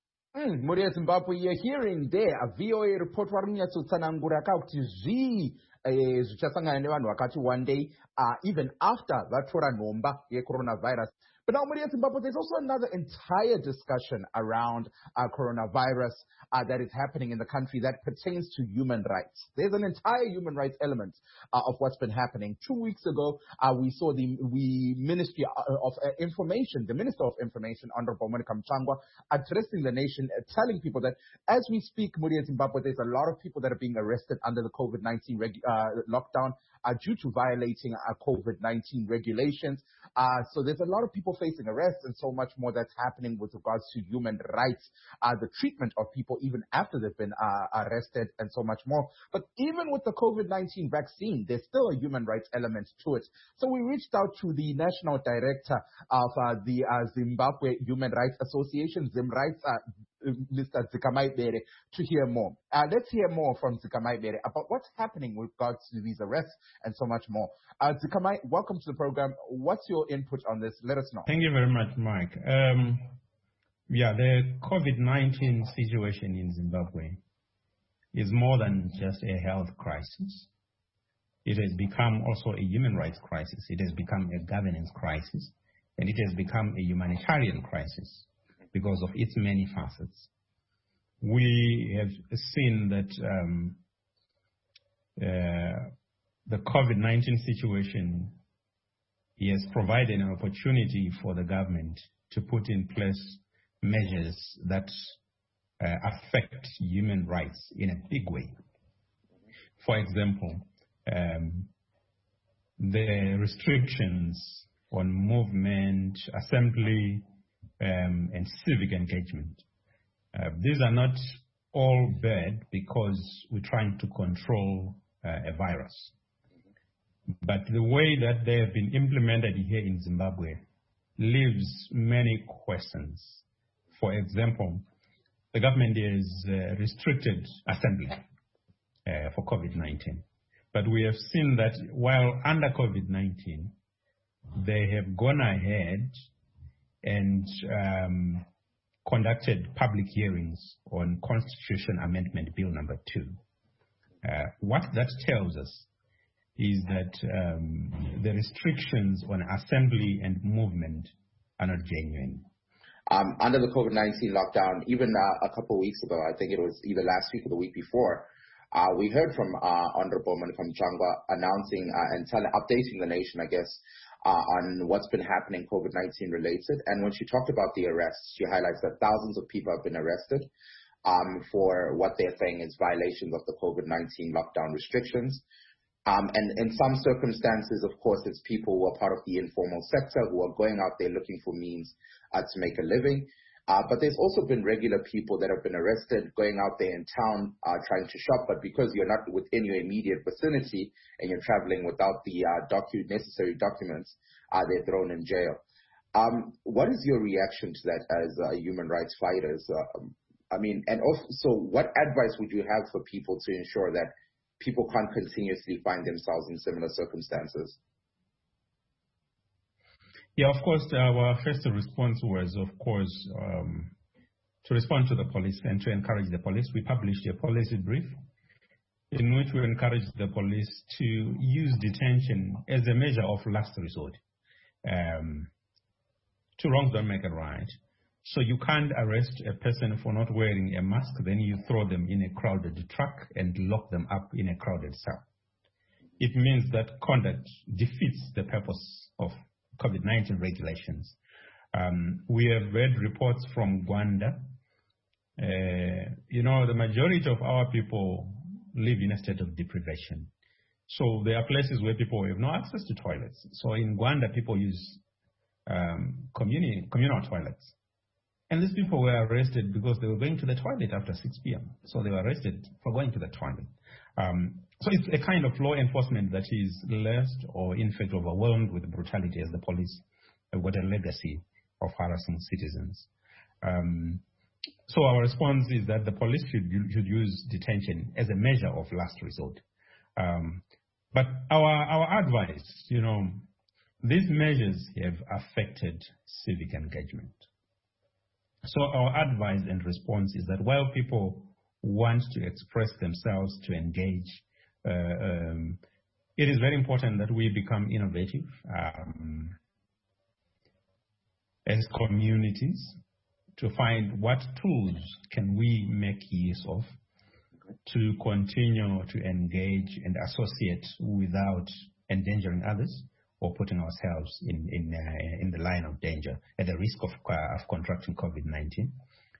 Muria Zimbabwe, you're hearing there a VOA report warunyatsotanangura kuti zvichasangana nevanhu vakati one day, even after vatora nhomba yecoronavirus. But now, Muria Zimbabwe, there's also another entire discussion around coronavirus that is happening in the country that pertains to human rights. There's an entire human rights element of what's been happening. 2 weeks ago, we saw the Ministry of Information, the Minister of Information, Honorable Monica Mchangwa, addressing the nation, telling people that as we speak, Muria Zimbabwe, there's a lot of people that are being arrested under the COVID-19 lockdown due to violating COVID-19 regulations. So there's a lot of people facing arrest and so much more that's happening with regards to human rights, the treatment of people even after they've been arrested and so much more. But even with the COVID-19 vaccine, there's still a human rights element to it. So we reached out to the National Director of the Zimbabwe Human Rights Association, ZimRights, Mr. Dzikamai Bere, to hear more. Let's hear more from Dzikamai Bere about what's happening with regards to these arrests and so much more. Dzikamai, welcome to the program. What's your input on this? Let us know. Thank you very much, Mike. The COVID-19 situation in Zimbabwe is more than just a health crisis. It has become also a human rights crisis. It has become a governance crisis, and it has become a humanitarian crisis because of its many facets. We have seen that the COVID-19 situation has provided an opportunity for the government to put in place measures that affect human rights in a big way. For example, the restrictions on movement, assembly, and civic engagement. These are not all bad because we're trying to control a virus. But the way that they have been implemented here in Zimbabwe leaves many questions. For example, the government has restricted assembly, for COVID-19. But we have seen that while under COVID-19, they have gone ahead and conducted public hearings on Constitution Amendment Bill number 2. What that tells us is that the restrictions on assembly and movement are not genuine. Under the COVID-19 lockdown, even a couple of weeks ago, I think it was either last week or the week before, we heard from Honorable Monica Mchangwa announcing and updating the nation, I guess, on what's been happening COVID-19 related. And when she talked about the arrests, she highlights that thousands of people have been arrested for what they're saying is violations of the COVID-19 lockdown restrictions. And in some circumstances, of course, it's people who are part of the informal sector who are going out there looking for means to make a living. But there's also been regular people that have been arrested going out there in town trying to shop, but because you're not within your immediate vicinity and you're traveling without the necessary documents, they're thrown in jail. What is your reaction to that as human rights fighters? And also, what advice would you have for people to ensure that people can't continuously find themselves in similar circumstances? Yeah, of course, our first response was, of course, to respond to the police and to encourage the police. We published a policy brief in which we encouraged the police to use detention as a measure of last resort. Two wrongs don't make a right. So you can't arrest a person for not wearing a mask, then you throw them in a crowded truck and lock them up in a crowded cell. It means that conduct defeats the purpose of COVID-19 regulations. We have read reports from Gwanda. The majority of our people live in a state of deprivation. So there are places where people have no access to toilets. So in Gwanda, people use communal toilets. And these people were arrested because they were going to the toilet after 6 p.m. So they were arrested for going to the toilet. So it's a kind of law enforcement that is less or in fact overwhelmed with brutality, as the police have got a legacy of harassing citizens. So our response is that the police should use detention as a measure of last resort. But our advice, these measures have affected civic engagement. So our advice and response is that while people want to express themselves, to engage, it is very important that we become innovative as communities to find what tools can we make use of to continue to engage and associate without endangering others or putting ourselves in the line of danger at the risk of contracting COVID-19.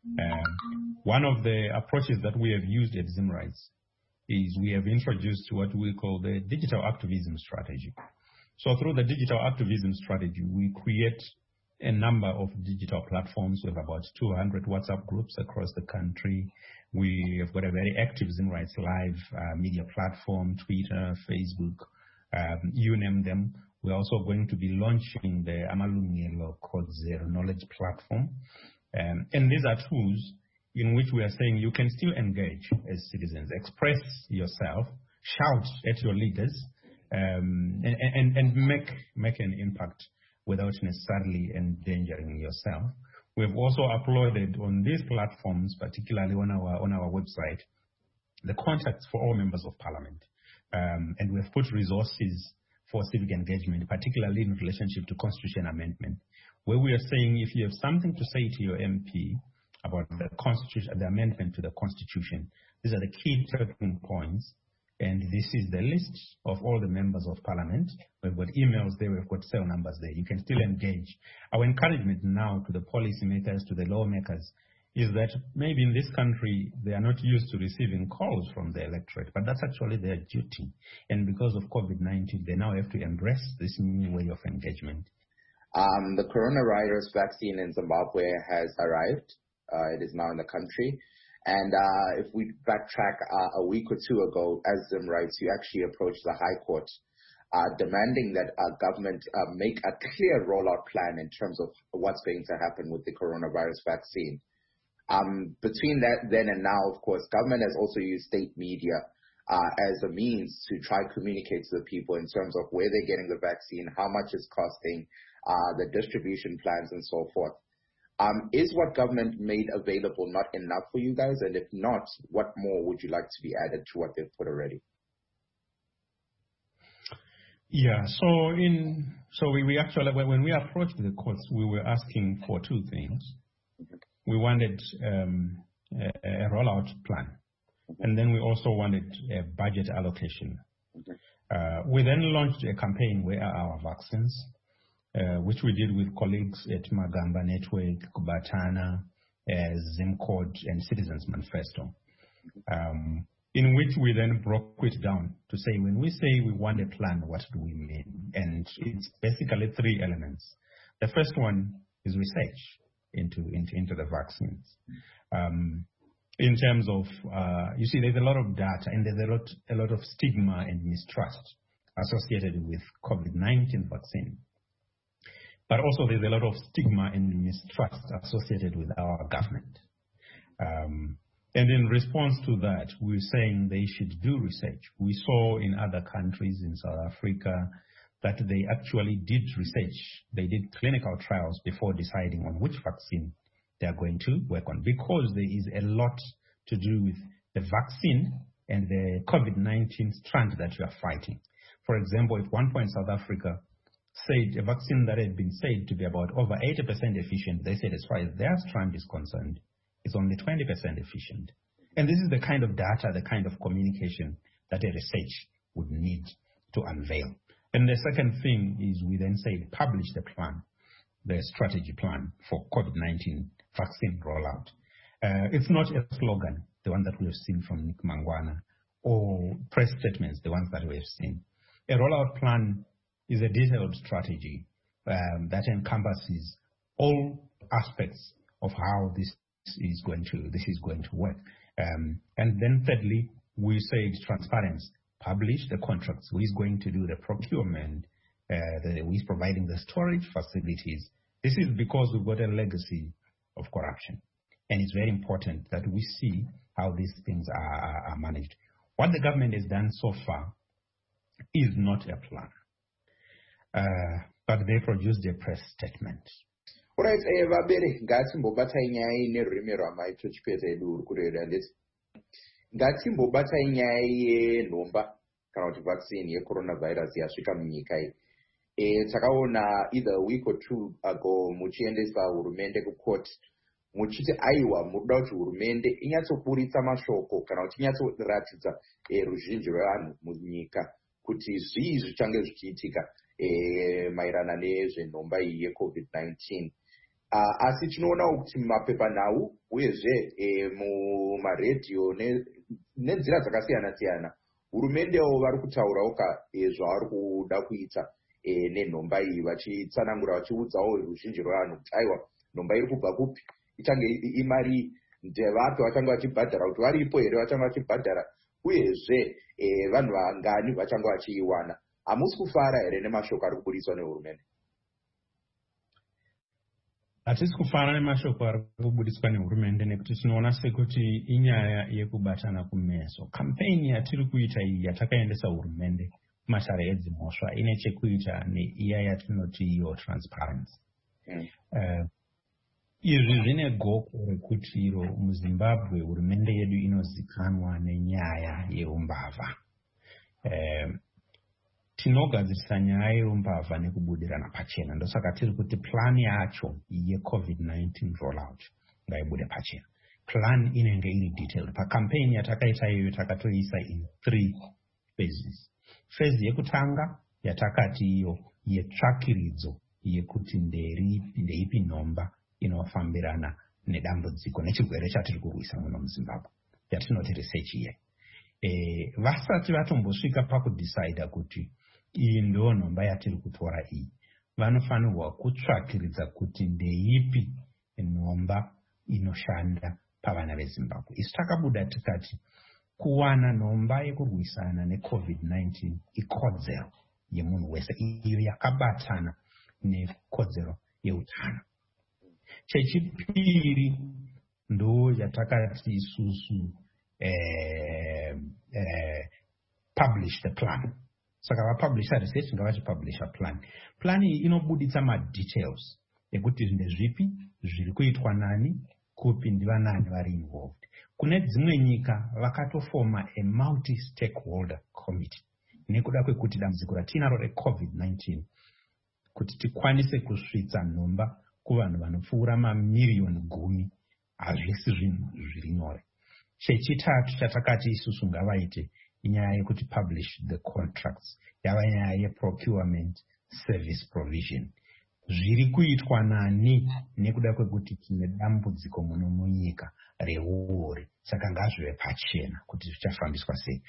One of the approaches that we have used at Zimrights is we have introduced what we call the digital activism strategy. So through the digital activism strategy, we create a number of digital platforms. We have about 200 WhatsApp groups across the country. We have got a very active Zimrights Live media platform, Twitter, Facebook, you name them. We're also going to be launching the Amalungelo Code Zero knowledge platform. And these are tools in which we are saying you can still engage as citizens, express yourself, shout at your leaders, and make an impact without necessarily endangering yourself. We've also uploaded on these platforms, particularly on our website, the contacts for all members of parliament. And we've put resources for civic engagement, particularly in relationship to constitution amendment, where we are saying if you have something to say to your MP about the constitution, the amendment to the constitution, these are the key talking points, and this is the list of all the members of parliament. We've got emails there, we've got cell numbers there. You can still engage. Our encouragement now to the policymakers, to the lawmakers, is that maybe in this country they are not used to receiving calls from the electorate, but that's actually their duty. And because of COVID-19, they now have to embrace this new way of engagement. The coronavirus vaccine in Zimbabwe has arrived. It is now in the country. And if we backtrack a week or two ago, as Zimrights, you actually approached the High Court demanding that government make a clear rollout plan in terms of what's going to happen with the coronavirus vaccine. Between that then and now, of course, government has also used state media as a means to try to communicate to the people in terms of where they're getting the vaccine, how much it's costing, the distribution plans, and so forth. Is what government made available not enough for you guys? And if not, what more would you like to be added to what they've put already? Yeah, so we actually, when we approached the courts, we were asking for two things. We wanted a rollout plan, and then we also wanted a budget allocation. We then launched a campaign, Where Are Our Vaccines?, which we did with colleagues at Magamba Network, Kubatana, ZimCode, and Citizens Manifesto, in which we then broke it down to say, when we say we want a plan, what do we mean? And it's basically three elements. The first one is research into the vaccines. In terms of, you see, there's a lot of data and there's a lot of stigma and mistrust associated with COVID-19 vaccine. But also there's a lot of stigma and mistrust associated with our government. And in response to that, we're saying they should do research. We saw in other countries, in South Africa, that they actually did research. They did clinical trials before deciding on which vaccine they are going to work on, because there is a lot to do with the vaccine and the COVID-19 strand that we are fighting. For example, at one point South Africa said a vaccine that had been said to be about over 80% efficient, they said as far as their strand is concerned, it's only 20% efficient. And this is the kind of data, the kind of communication that a research would need to unveil. And the second thing is we then said publish the plan, the strategy plan for COVID-19 vaccine rollout. It's not a slogan, the one that we have seen from Nick Mangwana, or press statements, the ones that we have seen. A rollout plan is a detailed strategy that encompasses all aspects of how this is going to work. And then thirdly, we say transparency. Publish the contracts. Who is going to do the procurement? Who is providing the storage facilities? This is because we've got a legacy of corruption. And it's very important that we see how these things are managed. What the government has done so far is not a plan. But they produced a press statement. Alright, vabere ngatimbobata inyaya nerurimi rwamaito chipedza edu uri kurera ndeti ngatimbobata inyaya yenhomba kana kuti vaccine yecoronavirus yasvika munyika iyi. Takaona either a week or two ago muchiendesa hurumende kucourt muchiti aiwa muruda kuti hurumende inyatsoburitsa mashoko kana kuti inyatsoratidza ruzhinji rwevanhu munyika kuti zvii zvichange zvichiitika maerana nezvenhomba iyi yeCovid-19. Asi tinoona kuti mumapepanhau uyezve mumaredhiyo nenzira dzakasiyana-siyana hurumendewo vari kutaurawo zvavari kuda kuita nenhomba iyi, vachitsanangura vachiudzawo ruzhinji rwevanhu kuti aiwa nhomba iri kubva kupi, ichange imari ndevapi vachange vachibhadhara, kuti varipo here vachange vachibhadhara, uyezve vanhu vangani vachange vachiiwana. Hamusi kufara here nemashoko ari kubudiswa nehurumende? Hatisi kufara nemashoko ari kubudiswa nehurumende nekuti tinoona sekuti inyaya yekubatana kumeso. Kampeni yatiri kuita iyi yatakaendesa hurumende kumatare edzimhosva ine chekuita neiya yatinoti iyo transparency. Izvi zvine goko rekuti iro muZimbabwe hurumende yedu inozikanwa nenyaya yeumbavha. Tinogadzirisa nyaya yeumbavha nekubudirana pachena. Ndosaka tiri kuti plan yacho yeCovid-19 rollout ngaibude pachena. Plan inenge iri detailed. Pakampeni yatakaita iyo takatoisa in 3 phases. Phase yekutanga yatakati iyo yetsvakiridzo yekuti ndeipi nhomba inofambirana nedambudziko nechirwere chatiri kurwisa muno muZimbabwe, yatinoti research iye. Vasati vatombosvika pakudecida kuti iyi ndo nhomba yatiri kutora iyi, vanofanirwa kutsvakiridza kuti ndeipi nhomba inoshanda pavana veZimbabwe. Isu takabuda tikati kuwana nhomba yekurwisana neCovid-19 ikodzero yemunhu wese, iyo yakabatana nekodzero yeutano. Chechipiri ndo yatakati isusu publish the plan. Saka vapublisha research ngavachipublisha plan. Plan iyi inobuditsa ma-details ekuti ndezvipi zviri kuitwa nani, kupi ndivanani vari involved. Kune dzimwe nyika vakatofoma a multi-stakeholder committee nekuda kwekuti dambudziko ratinaro reCOVID-19 kuti tikwanise kusvitsa nhomba kuvanhu vanopfuura mamiliyoni 10 hazvisi zvinhu zviri nyore. Chechitatu chatakati isusu ngavaite inyaya yekuti publish the contracts, yava nyaya yeprocurement service provision. Zviri kuitwa nani nekuda kwekuti tine dambudziko muno munyika reuri, saka ngazvive pachena kuti zvichafambiswa sei.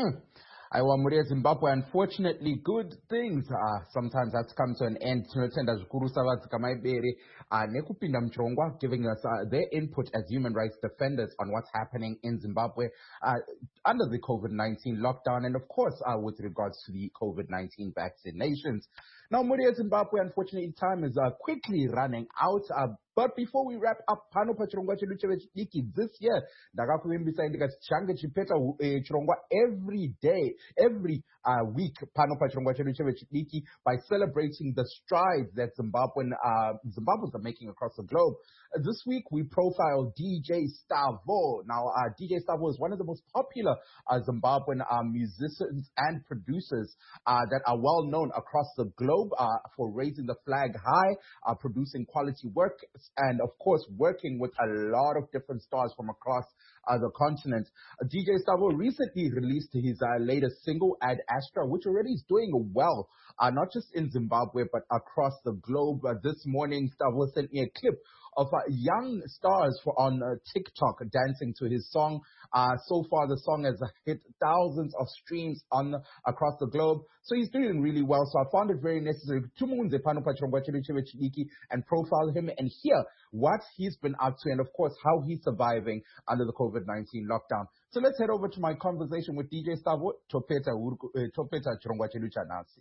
Aiwa Muriye Zimbabwe, unfortunately good things sometimes have to come to an end. Tinotenda zvikuru savadzika maibere nekupinda muchirongwa, giving us their input as human rights defenders on what's happening in Zimbabwe under the COVID-19 lockdown, and of course with regards to the COVID-19 vaccinations. Now Muriye Zimbabwe, unfortunately time is quickly running out. But before we wrap up pano pachirongwa chedu chevechidiki this year, ndakakuvimbisa ndikati change chipeta chirongwa every day, every week pano pachirongwa chedu chevechidiki by celebrating the strides that Zimbabweans are making across the globe. This week we profile DJ Stavo. Now DJ Stavo is one of the most popular Zimbabwean musicians and producers that are well known across the globe for raising the flag high, producing quality work, and of course working with a lot of different stars from across the continent. DJ Stavo recently released his latest single, Ad Astra, which already is doing well, not just in Zimbabwe but across the globe. This morning Stavo sent me a clip of young stars on TikTok dancing to his song. So far the song has hit thousands of streams across the globe, so he's doing really well. So I found it very necessary to and profile him and hear what he's been up to and of course how he's surviving under the COVID-19 lockdown. So let's head over to my conversation with DJ Stavo. Topeta chirongwa chedu cha nasi.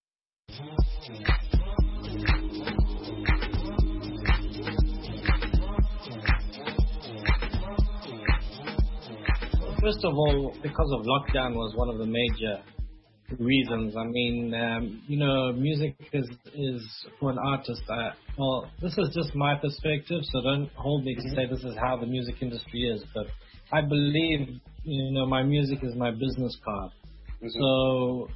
First of all, because of lockdown was one of the major reasons. I mean, music is for an artist. Well, this is just my perspective, so don't hold me to say this is how the music industry is. But I believe, my music is my business card. So,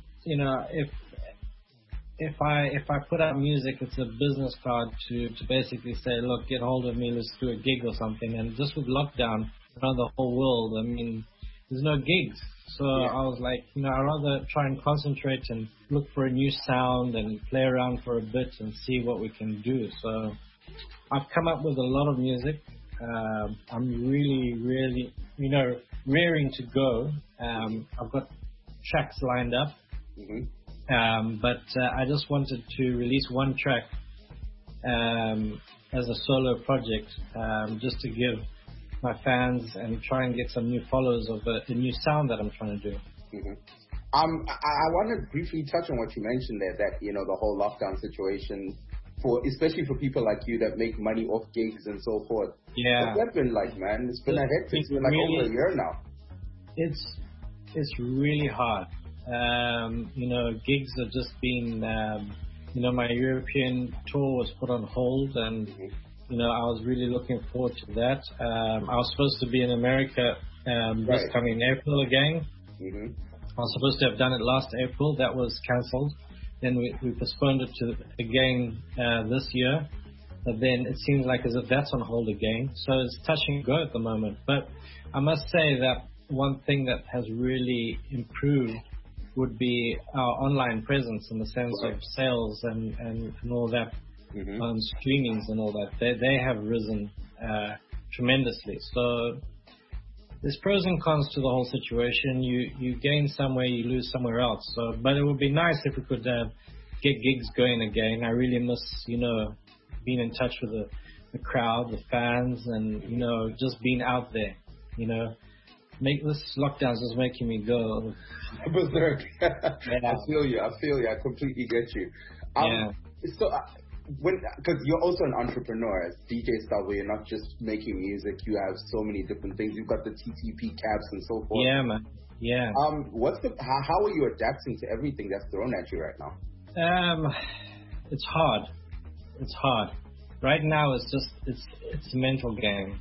if I put out music, it's a business card to basically say, look, get hold of me, let's do a gig or something. And just with lockdown around the whole world, I mean, there's no gigs. So I was like, I'd rather try and concentrate and look for a new sound and play around for a bit and see what we can do. So I've come up with a lot of music. I'm really, raring to go. I've got tracks lined up. But I just wanted to release one track as a solo project, just to give my fans and try and get some new followers of the new sound that I'm trying to do. I want to briefly touch on what you mentioned there, that the whole lockdown situation, especially for people like you that make money off gigs and so forth. Yeah. What's that been like, man? It's been a hectic. It's been like over a year now. It's really hard. Gigs have just been, my European tour was put on hold, and I was really looking forward to that. I was supposed to be in America this coming April again. I was supposed to have done it last April. That was cancelled. Then we postponed it to again this year. But then it seems like as if that's on hold again. So it's touch and go at the moment. But I must say that one thing that has really improved would be our online presence in the sense of sales and all that. Streamings and all that, they have risen tremendously. So there's pros and cons to the whole situation. You gain somewhere, you lose somewhere else. So, but it would be nice if we could get gigs going again. I really miss, being in touch with the crowd, the fans, and just being out there. This lockdown's just making me go berserk. I feel you. I completely get you. So. Because you're also an entrepreneur as DJ Stavo, you're not just making music, you have so many different things. You've got the TTP caps and so forth. Yeah, man. Yeah. How are you adapting to everything that's thrown at you right now? It's hard. It's hard. Right now, it's a mental game.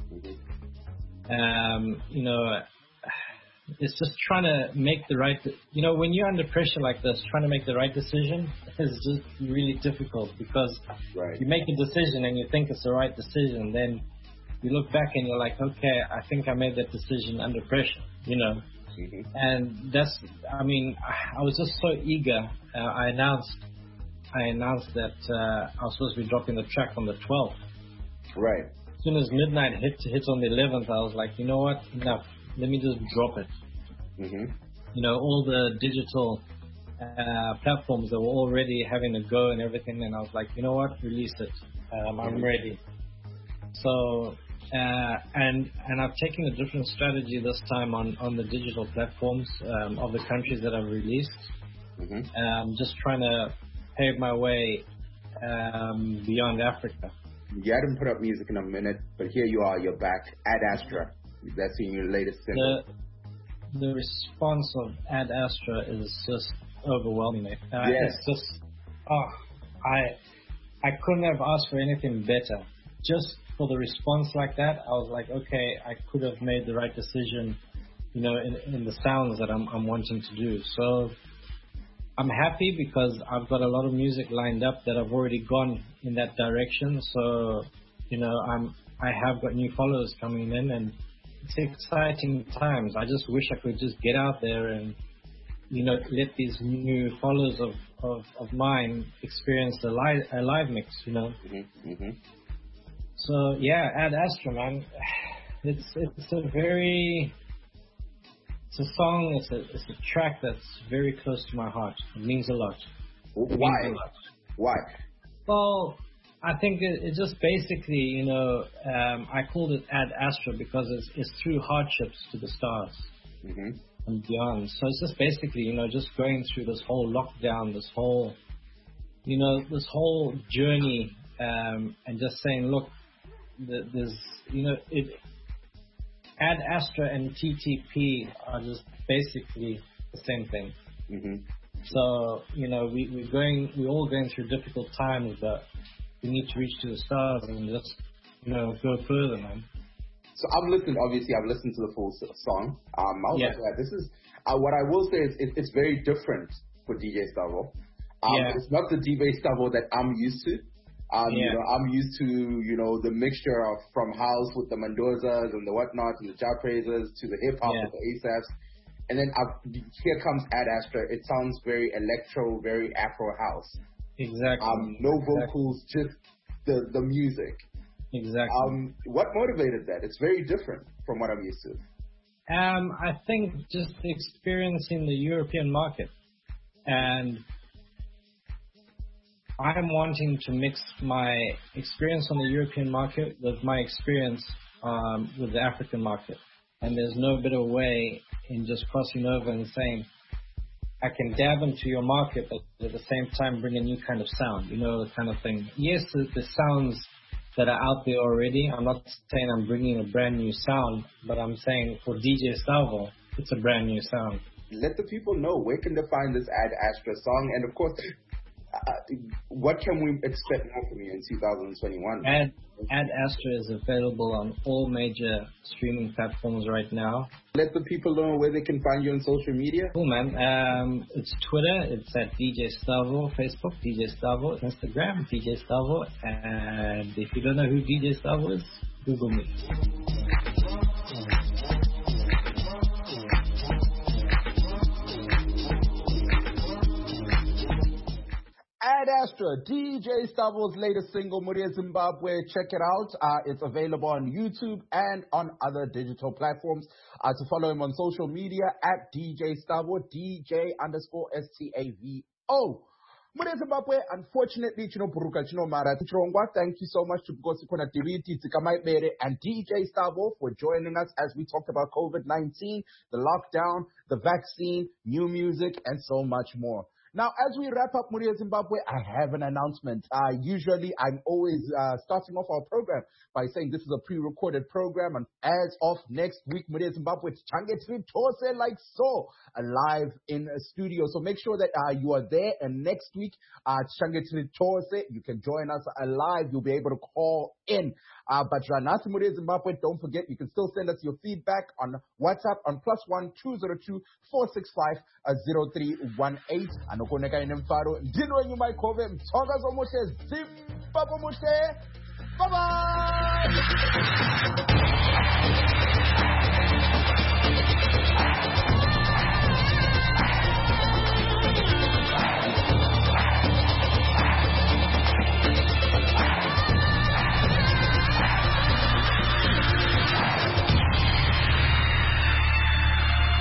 It's just trying to make the right. When you're under pressure like this, trying to make the right decision is just really difficult because you make a decision and you think it's the right decision, then you look back and you're like, okay, I think I made that decision under pressure. And that's. I was just so eager. I announced that I was supposed to be dropping the track on the 12th. Right. As soon as midnight hits on the 11th, I was like, you know what? Enough. Let me just drop it. All the digital platforms that were already having a go and everything, and I was like, you know what? Release it. I'm ready. So, and I've taken a different strategy this time on the digital platforms of the countries that I've released. Just trying to pave my way beyond Africa. You hadn't put up music in a minute, but here you are, you're back. Ad Astra. That's in your latest single. The response of Ad Astra is just overwhelming. It's just, I couldn't have asked for anything better. Just for the response like that, I was like, okay, I could have made the right decision, in the sounds that I'm wanting to do. So I'm happy because I've got a lot of music lined up that I've already gone in that direction. So, I have got new followers coming in, and it's exciting times. I just wish I could just get out there and, let these new followers of mine experience a live mix, So yeah, Ad Astra, man, it's a song, it's a track that's very close to my heart. It means a lot. Why? Well, I think it just basically, I called it Ad Astra because it's through hardships to the stars and beyond. So it's just basically, just going through this whole lockdown, this whole journey, and just saying, look, there's, Ad Astra and TTP are just basically the same thing. So, we're all going through difficult times, but we need to reach to the stars and just, go further, man. So I've listened to the full song. This is, what I will say is it's very different for DJ Stavo. It's not the DJ Stavo that I'm used to. I'm used to, the mixture of from house with the Mendozas and the whatnot and the job praisers to the hip hop with the ASAPs. And then here comes Ad Astra. It sounds very electro, very Afro house. Exactly. No vocals, just the music. Exactly. What motivated that? It's very different from what I'm used to. I think just experiencing the European market. And I'm wanting to mix my experience on the European market with my experience with the African market. And there's no better way in just crossing over and saying, I can dab into your market, but at the same time bring a new kind of sound, the kind of thing. Yes, the sounds that are out there already, I'm not saying I'm bringing a brand new sound, but I'm saying for DJ Stavo, it's a brand new sound. Let the people know, where can they find this Ad Astra song? And of course, what can we expect more from you in 2021? Ad Astra is available on all major streaming platforms right now. Let the people know where they can find you on social media. Cool, man. It's Twitter. It's at DJ Stavo. Facebook, DJ Stavo. Instagram, DJ Stavo. And if you don't know who DJ Stavo is, Google me. Ad Astra, DJ Stavo's latest single, Muria Zimbabwe. Check it out. It's available on YouTube and on other digital platforms. To follow him on social media at DJ Stavo, DJ_STAVO. Muria Zimbabwe, unfortunately, Buruka Mara Chirongwa. Thank you so much to Gosikona Tiriti, Tikamai Bere, and DJ Stavo for joining us as we talked about COVID-19, the lockdown, the vaccine, new music, and so much more. Now, as we wrap up Muria Zimbabwe, I have an announcement. Usually, I'm always starting off our program by saying this is a pre-recorded program, and as of next week, Muria Zimbabwe, Changetri Tose like so, live in a studio. So make sure that you are there, and next week, Changetri Tose, you can join us live. You'll be able to call in. But Ranasi Muria Zimbabwe, don't forget, you can still send us your feedback on WhatsApp on +1 202 465 0318. Anokoneka ine mfaro ndino wenyu Maikove mtsoka zomushe Zimbabwe mushe. Bye bye.